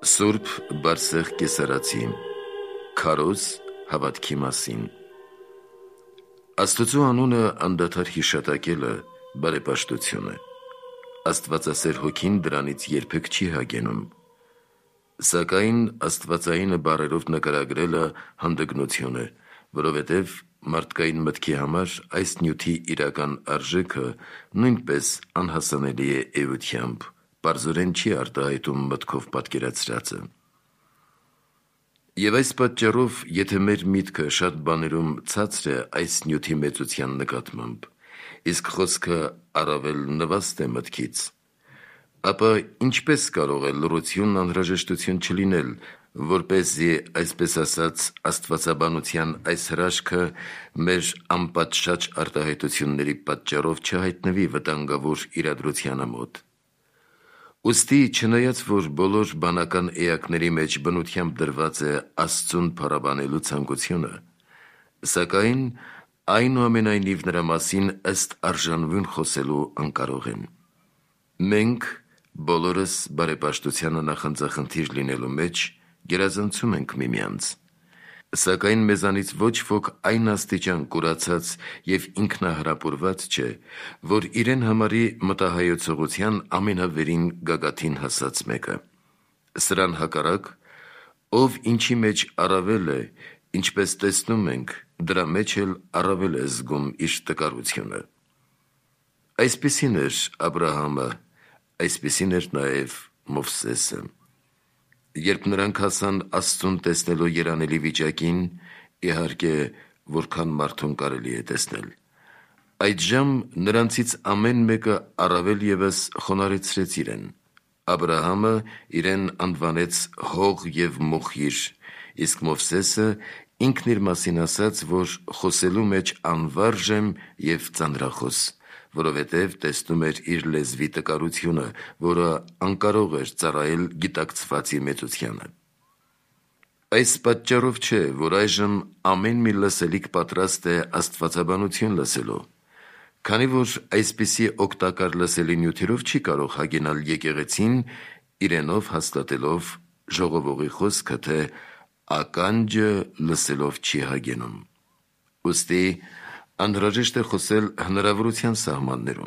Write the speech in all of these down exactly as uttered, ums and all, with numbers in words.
Սուրբ Բարսեղ Կեսարացի Քարոզ հավատքի մասին Աստծու անունը անդադար հիշատակելը բարեպաշտություն է։ Աստվածասեր հոգին դրանից երբեք չի հագենում։ Սակայն աստվածայինը բառերով նկարագրելը հանդգնություն է, որովհետև մարդկային մտքի համար այս նյութի իրական արժեքը նույնպես անհասանելի է էությամբ, պարզորեն չի արտահայտում մտքով պատկերացրածը։ Եվ այս պատճառով, եթե մեր միտքը շատ բաներում ցածր է այս նյութի մեծության նկատմամբ, իսկ խոսքը առավել նվաստ է մտքից, ապա ինչպես կարող է լռությունն անհրաժեշտություն չլինել, որպեսզի, այսպես ասած, աստվածաբանության այս հրաշքը մեր անպատշաճ արտահայտությունների պատճառով չհայտնվի վտանգավոր իրադրությանը մոտ։ Ուստի, չնայած որ բոլոր բանական էակների մեջ բնությամբ դրված է Աստծուն փառաբանելու ցանկությունը, սակայն այնուամենայնիվ նրա մասին ըստ արժանվուն խոսելու անկարող են։ Մենք բոլորս բարեպաշտությանը նախանձախնդիր լինելու մեջ գերազանցում ենք միմյանց, սակայն մեզանից ոչ ոք այն աստիճան կուրացած և ինքնահրապուրված չէ, որ իրեն համարի մտահայեցողության ամենավերին գագաթին հասած մեկը։ Սրան հակառակ, ով ինչի մեջ առավել է, ինչպես տեսնում ենք, դրա մեջ էլ առավել է զգում իր տկարությունը։ Այսպիսին էր Աբրահամը, այսպիսին էր նաև Մովսեսը։ Երբ նրանք հասան Աստծուն տեսնելու երանելի վիճակին, իհարկե, որքան մարդուն կարելի է տեսնել, այդժամ նրանցից ամեն մեկը առավել ևս խոնարհեցրեց իրեն։ Աբրահամը իրեն անվանեց հող և մոխիր, իսկ Մովսեսը ինքն իր մասին ասաց, որ խոսելու մեջ անվարժ եմ և ծանրախոս, որովհետև տեսնում էր իր լեզվի տկարությունը, որը անկարող էր ծառայել գիտակցվածի մեծությանը։ Այս պատճառով չէ, որ այժմ ամեն մի լսելիք պատրաստ է աստվածաբանություն լսելու, քանի որ այսպիսի օգտակար լսելի նյութերով չի կարող հագենալ եկեղեցին, իրենով հաստատելով ժողովողի խոսքը, թե ականջը լսելով չի հագենում։ Ուստի անհրաժեշտ է խոսել հնարավորության սահմաններում։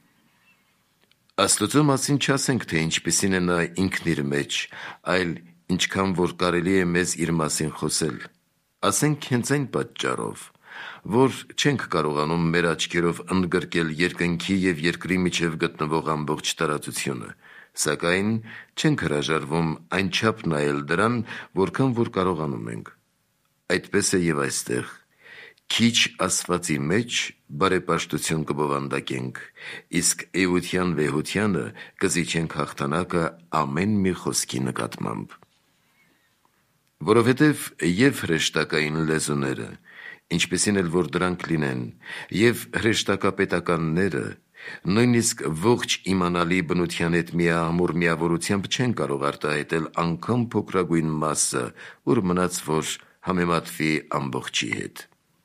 Աստծու մասին չասենք, թե ինչպիսին է նա ինքն իր մեջ, այլ ինչքան որ կարելի է մեզ իր մասին խոսել, ասենք հենց այն պատճառով, որ չենք կարողանում մեր աչքերով ընդգրկել երկնքի և երկրի միջև գտնվող ամբողջ տարածությունը, սակայն չենք հրաժարվում այնչափ նայել դրան, որքան որ կարողանում ենք։ Այդպես է և այստեղ, քիչ ասվածի մեջ բարեպաշտություն կբովանդակենք, իսկ էության վեհությանը կզիջենք հաղթանակը ամեն մի խոսքի նկատմամբ։ Որովհետև և հրեշտակային լեզուները, ինչպիսին էլ որ դրանք լինեն, և հրեշտակապետականները, նույնիսկ ողջ իմանալի բնության հետ միահամուռ միավորությամբ չեն կարող արտահայտել անգամ փոքրագույն մասը, ուր մնաց որ համեմատվի ամբողջի հետ։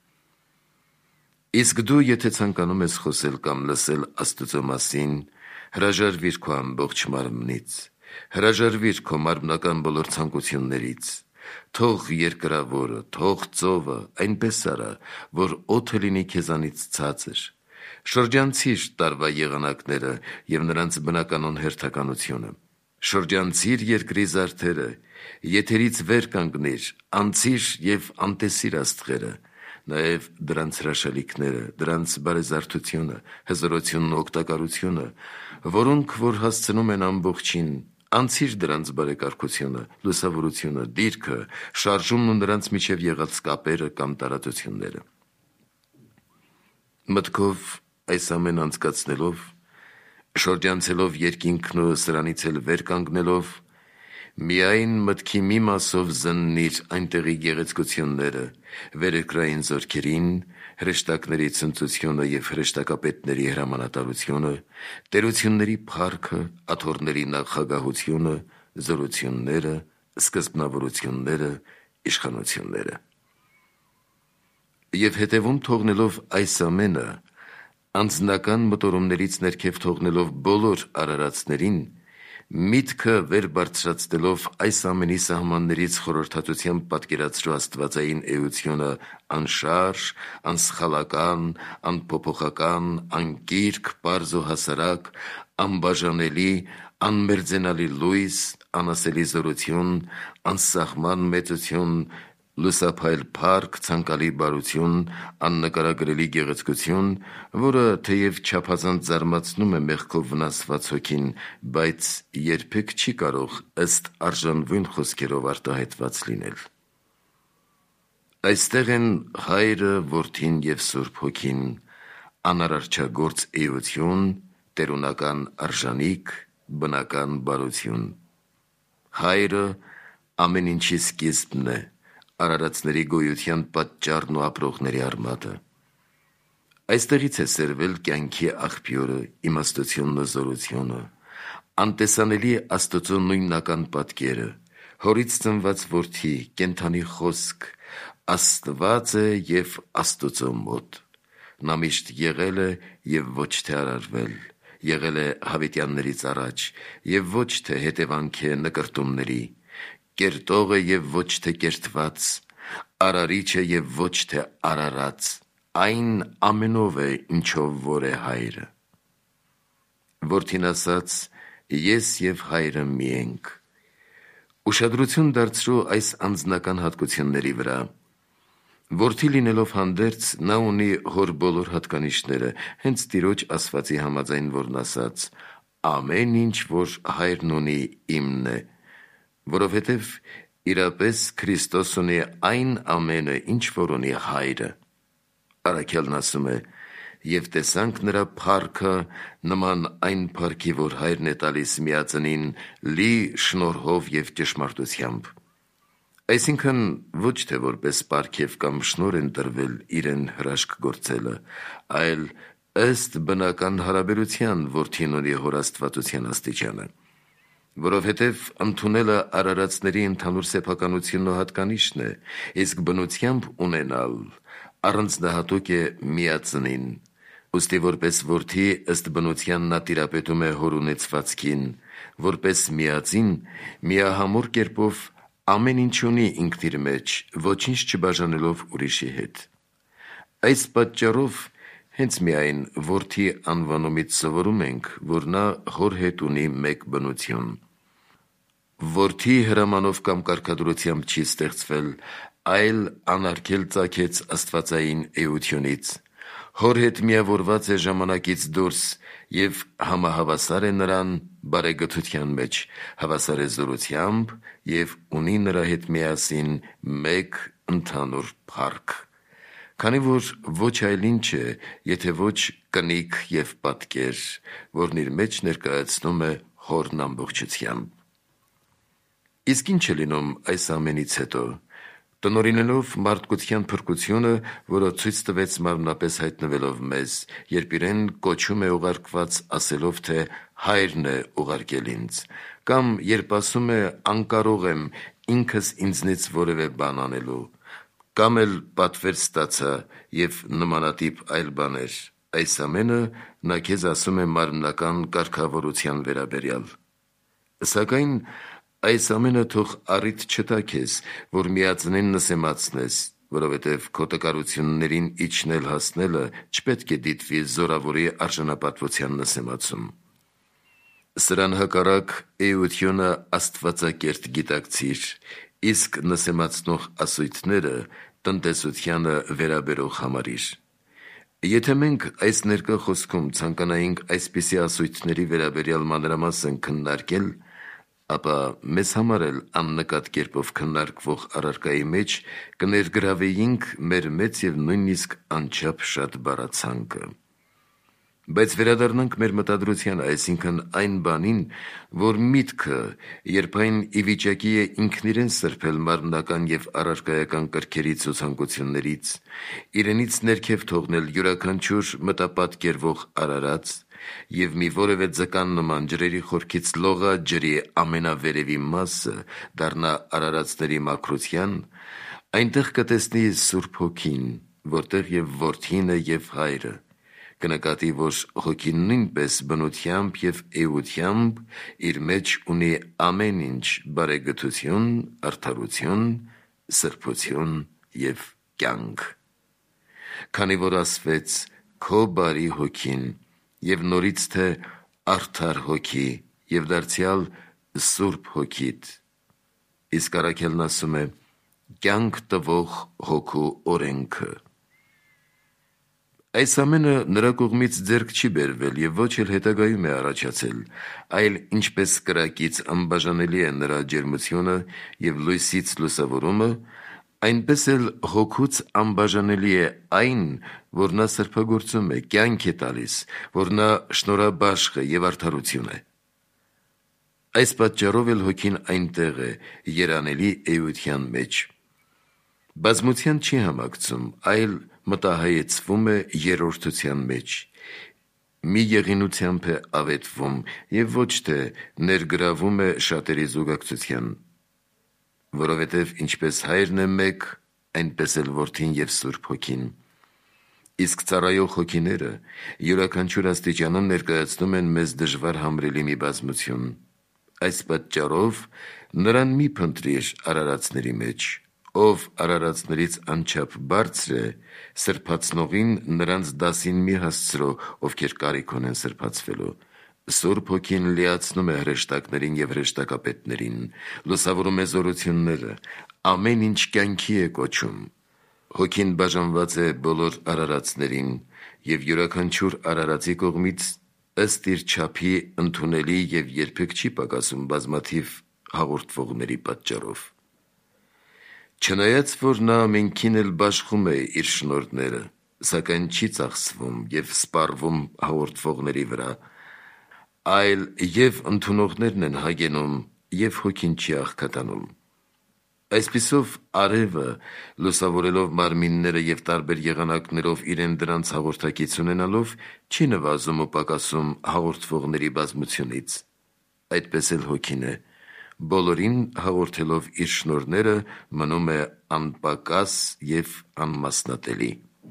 Իսկ դու, եթե ցանկանում ես խոսել կամ լսել Աստծու մասին, հրաժարվիր քո ամբողջ մարմնից, հրաժարվիր քո մարմնական բոլոր ցանկություններից, թող երկրավորը, թող ծովը այնպես արա, որ օդը լինի քեզանից ցածր, շրջանցիր տարվա եղանակները և նրանց բնականոն հերթականությունը, շրջանցիր երկրի զարդերը, եթերից վեր կանգնիր, անցիր և անտեսիր աստղերը, նաև դրանց հրաշալիքները, դրանց բարեզարդությունը, հզորությունն ու օգտակարությունը, որոնք որ հասցնում են ամբողջին, անցիր դրանց բարեկարգությունը, լուսավորությունը, դիրքը, շարժումն ու նրանց միջև եղած կապերը կամ տարածությունները։ Մտքով այս ամեն անցկացնելով, շրջանցելով երկինքն ու սրանից էլ վեր կանգնելով, միայն մտքի մի մասով զննիր այնտեղի գեղեցկությունները, վերերկրային զորքերին, հրեշտակների ցնծությունը և հրեշտակապետների հրամանատարությունը, տերությունների փառքը, աթոռների նախագահությունը, զորությունները, սկզբնավորությունները, իշխանությունները։ Եվ հետևում թողնելով այս ամենը, անձնական մտորումներից ներքև թողնելով բոլոր արարածներին, միտքը վեր բարձրացնելով այս ամենի սահմաններից խորհրդատությամբ պատկերացրու աստվածային էությունը անշարժ, անսխալական, անփոփոխական, անկիրք, պարզ ու հասարակ, անբաժանելի, անմերձենալի լույս, անասելի զորություն, անսահման մեծություն, լուսափայլ փառք, ցանկալի բարություն, աննկարագրելի գեղեցկություն, որը թեև չափազանց զարմացնում է մեղքով վնասված հոգին, բայց երբեք չի կարող ըստ արժանվույն խոսքերով արտահայտված լինել։ Այստեղ են Հայրը, Որդին և Սուրբ Հոգին, անարարչագործ էություն, տերունական արժանիք, բնական բարություն։ Հայրը ամեն ինչի սկիզբն է, արարածների գոյության պատճառն ու ապրողների արմատը։ Այստեղից է սերվել կյանքի աղբյուրը, իմաստությունն ու զորությունը, անտեսանելի Աստծո նույնական պատկերը, հորից ծնված որդի, կենդանի խոսք, Աստված է և Աստծո մոտ։ Նա միշտ եղել է և ոչ թե արարվել, եղել է հավիտյաններից առաջ և ոչ թե հետևանք է նկրտումների, կերտող է և ոչ թե կերտված, արարիչ է և ոչ թե արարած, այն ամենով է, ինչով որ է Հայրը։ Որդին ասաց. «Ես և Հայրը մի ենք»։ Ուշադրություն դարձրու այս անձնական հատկությունների վրա։ Որդի լինելով հանդերձ, նա ունի հոր բոլոր հատկանիշները, հենց Տիրոջ ասվածի համաձայն, որն ասաց. «Ամեն ինչ, որ Հայրն ունի, իմն է», որովհետև իրապես Քրիստոս ունի այն ամենը, ինչ որ ունի Հայրը։ Առաքյալն ասում է. «Եվ տեսանք նրա փառքը նման այն փառքի, որ Հայրն է տալիս միածնին, լի շնորհով և ճշմարտությամբ»։ Այսինքն ոչ թե որպես պարգև կամ շնորհ են տրվել իրեն հրաշք գործելը, այլ ըստ բնական հարաբերության որդին ունի հոր աստվածության աստիճանը, որովհետև ընդունելը արարածների ընդհանուր սեփականությունն ու հատկանիշն է, իսկ բնությամբ ունենալ առանձնահատուկ է միածնին։ Ուստի որպես որդի ըստ բնության նա տիրապետում է հոր ունեցվածքին, որպես միածին միահամուռ կերպով ամեն ինչ ունի ինքն իր մեջ, ոչինչ չբաժանելով ուրիշի հետ։ Այս պատճառով հենց միայն որդի անվանումից սովորում ենք, որ նա հոր հետ ունի մեկ բնություն։ Որդի հրամանով կամ կարգադրությամբ չի ստեղծվել, այլ անարգել ծագեց աստվածային էությունից, հոր հետ միավորված է ժամանակից դուրս և համահավասար է նրան բարեգթության մեջ, հավասար է զորությամբ և ունի նրա հետ միասին մեկ ընդհանուր փառք, քանի որ ոչ այլ ինչ է, եթե ոչ կնիկ և պատկեր, որն իր մեջ ներկայացնում է հորն ամբողջությամբ։ Իսկ ինչ է լինում այս ամենից հետո։ Տնօրինելով մարդկության փրկությունը, որը ցույց տվեց մարմնապես հայտնվելով մեզ, երբ իրեն կոչում է ուղարկված ասելով, թե Հայրն է ուղարկել ինձ, կամ երբ ասում է անկարող եմ ինքս ինձնից որևէ բան անելու, կամ էլ պատվեր ստացա և նմանատիպ այլ բաներ, այս ամենը նա քեզ ասում է մարմնական կարգավորության վերաբերյալ։ Սակայն այս ամենը թող առիթ չտա քեզ, որ միածնին նսեմացնես, որովհետև քո տկարություններին իջնել հասնելը չպետք է դիտվի զորավորի արժանապատվության նսեմացում։ Սրան հակառակ էությունը աստվածակերտ գիտակցիր, իսկ նսեմացնող ասույթները տնտեսությանը վերաբերող համարիր։ Եթե մենք այս ներկա խոսքում ցանկանայինք այսպիսի ասույթների վերաբերյալ մանրամասն քննարկել, ապա մեզ համար էլ աննկատ կերպով քննարկվող առարկայի մեջ կներգրավեինք մեր մեծ և նույնիսկ անչափ շատ բառացանկը։ Բայց վերադառնանք մեր մտադրությանը, այսինքն այն բանին, որ միտքը, երբ այն ի վիճակի է ինքն իրեն սրբել մարմնական և առարկայական կրքերից ու ցանկություններից, իրենից ներքև թողնել յուրաքանչյուր մտապատկերվող արարած և մի որևէ ձկան նման ջրերի խորքից լողա ջրի ամենավերևի մասը դառնա արարածների մաքրության, այնտեղ կտեսնի Սուրբ Հոգին, որտեղ և Որդին է և Հայրը, կնկատի, որ հոգին նույնպես բնությամբ և էությամբ իր մեջ ունի ամեն ինչ բարեգթություն, արդարություն, սրբություն և կյանք։ Քանի որ ասվեց քո բարի հոգին և նորից թե արդար հոգի և դարձյալ սուրբ հոգիդ, իսկ առաքելն ասում է կյանք տվող հոգու օրենքը։ Այս ամենը նրա կողմից ձեռք չի բերվել և ոչ էլ հետագայում է առաջացել, այլ ինչպես կրակից անբաժանելի է նրա ջերմությունը և լույսից լուսավորումը, այնպես էլ հոգուց անբաժանելի է այն, որ նա սրբագործում է, կյանք է տալիս, որ նա շնորհաբաշխ է և արդարություն է։ Այս պատճառով էլ հոգին այնտեղ է, երանելի էության մեջ։ Բազմության չի համակցում, այլ մտահայեցվում է երրորդության մեջ, մի եղինությամբ է ավետվում և ոչ թե ներգրավում է շատերի զուգակցության, որովհետև ինչպես հայրն է մեկ, այնպես էլ որդին և Սուրբ Հոգին։ Իսկ ծառայող հոգիները յուրաքանչյուր աստիճանում ներկայացնում են մեզ դժվար համրելի մի բազմություն։ Այս պատճառով նրան մի փնտրիր արարածների մեջ, ով արարածներից անչափ բարձր է, սրբացնողին նրանց դասին մի հասցրո, ովքեր կարիք ունեն սրբացվելու։ Սուրբ Հոգին լիացնում է հրեշտակներին և հրեշտակապետներին, լուսավորում է զորությունները, ամեն ինչ կյանքի է կոչում։ Հոգին բաժանված է բոլոր արարածներին և յուրաքանչյուր արարածի կողմից ըստ իր չափի ընդունելի և երբեք չի պակասում բազմաթիվ հաղորդվողների պատճառով։ Չնայած որ նա ամենքին էլ բաշխում է իր շնորհները, սակայն չի ծախսվում և սպառվում հաղորդվողների վրա, այլ և ընդունողներն են հագենում, և հոգին չի աղքատանում։ Այսպիսով արևը, լուսավորելով մարմինները և տարբեր եղանակներով իրեն դրանց հաղորդակից ունենալով, չի նվազում ու պակասում հաղորդվողների բազմությունից։ Այդպես էլ հոգին է, բոլորին հաղորդելով իր շնորհները, մնում է անպակաս և անմասնատելի։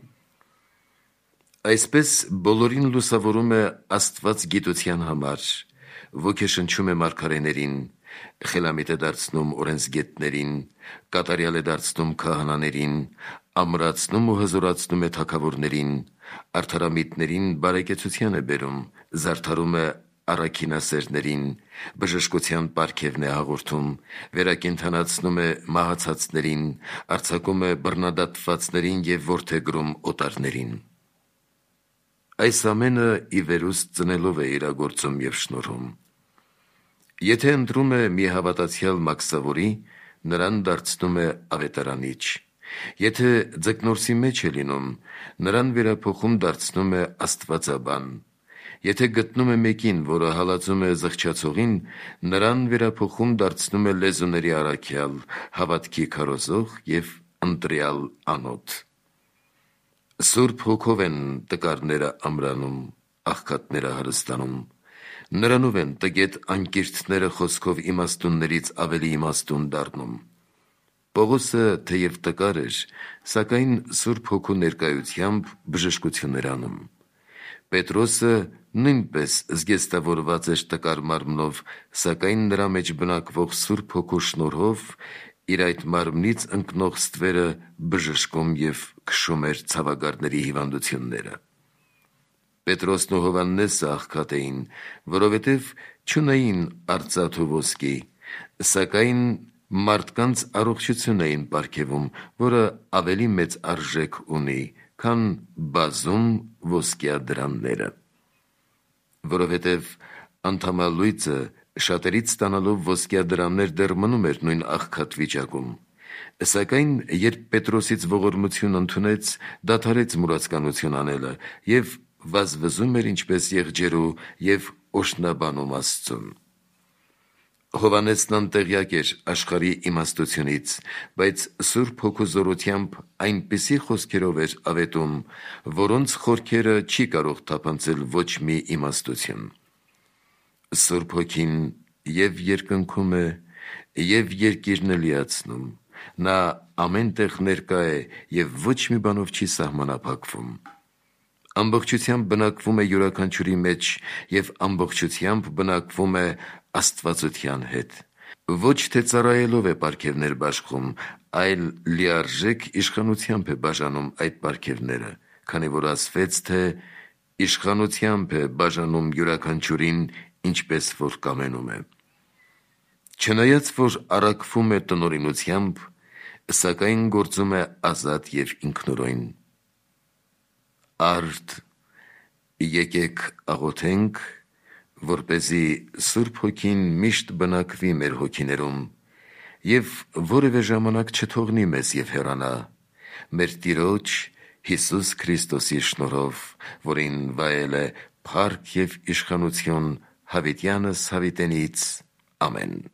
Այսպես բոլորին լուսավորում է Աստված գիտության համար, ոգեշնչում է մարգարեներին, խելամիտ է դարձնում օրենսգետներին, կատարյալ է դարձնում քահանաներին, ամրացնում ու հզորացնում է թագավորներին, արդարամիտներին բարեկեցության է բերում, զարդարում է առաքինասերներին, բժշկության պարգևն է հաղորդում, վերակենդանացնում է մահացածներին, արձակում է բռնադատվածներին և որդեգրում օտարներին։ Այս ամենը ի վերուստ ծնելով է իրագործում և շնորհում։ Եթե ընտրում է մի հավատացյալ մաքսավորի, նրան դարձնում է ավետարանիչ։ Եթե ձկնորսի մեջ է լինում, նրան վերափոխում դարձնում է աստվածաբան։ Եթե գտնում է մեկին, որը հալածում է զղջացողին, նրան վերափոխում դարձնում է լեզուների առաքյալ, հավատքի քարոզող և ընտրյալ անոթ։ Սուրբ Հոգով են տկարները ամրանում, աղքատները հարստանում, նրանով են տգետ անկիրթները խոսքով իմաստուններից ավելի իմաստուն դառնում։ Պողոսը թեև տկար էր, սակայն Սուրբ Հոգու ներկայությամբ բժշկություն էր անում։ Պետրոսը նույնպես զգեստավորված էր տկար մարմնով, սակայն նրա մեջ բնակվող Սուրբ Հոգու շնորհով իր այդ մարմնից ընկնող ստվերը բժշկում և քշում էր ցավագարների հիվանդությունները։ Պետրոսն ու Հովհաննեսը աղքատ էին, որովհետև չունեին արծաթ ու ոսկի, սակայն մարդկանց առողջություն էին պարգևում, որը ավելի մեծ արժեք ունի, քան բազում ոսկյա դրանները։ Որովհետև անդամալույծը շատերից ստանալով ոսկյա դրաններ դեռ մնում էր նույն աղքատ վիճակում, սակայն երբ Պետրոսից ողորմություն ընդունեց, դադարեց մուրացկանություն անելը և վազվզում էր ինչպես եղջերու և օրհնաբանում Աստծուն։ Հովհաննեսն անտեղյակ էր աշխարհի իմաստությունից, բայց Սուրբ Հոգու զորությամբ այնպիսի խոսքերով էր ավետում, որոնց խորքերը չի կարող թափանցել ոչ մի իմաստություն։ Սուրբ Հոգին և երկնքում է, և երկիրն է լիացնում, նա ամեն տեղ ներկա է և ոչ մի բանով չի սահմանափակվում։ ամբողջությամբ բնակվում է յուրաքանչյուրի մեջ և ամբողջությամբ բնակվում է աստվածության հետ։ Ոչ թե ծառայելով է պարգևներ բաշխում, այլ լիարժեք իշխանությամբ է բաժանում այդ պարգևները, քանի որ ասվեց, թե իշխանությամբ է բաժանում յուրաքանչյուրին, ինչպես որ կամենում է։ Չնայած որ առաքվում է տնօրինությամբ, սակայն գործում է ազատ և ինքնուրույն։ Արդ, եկեք աղոթենք, որպեսզի Սուրբ Հոգին միշտ բնակվի մեր հոգիներում և որևէ ժամանակ չթողնի մեզ և հեռանա, մեր Տիրոջ Հիսուս Քրիստոսի շնորհով, որին վայել է փառք և իշխանություն հավիտյանս հավիտենից։ Ամեն։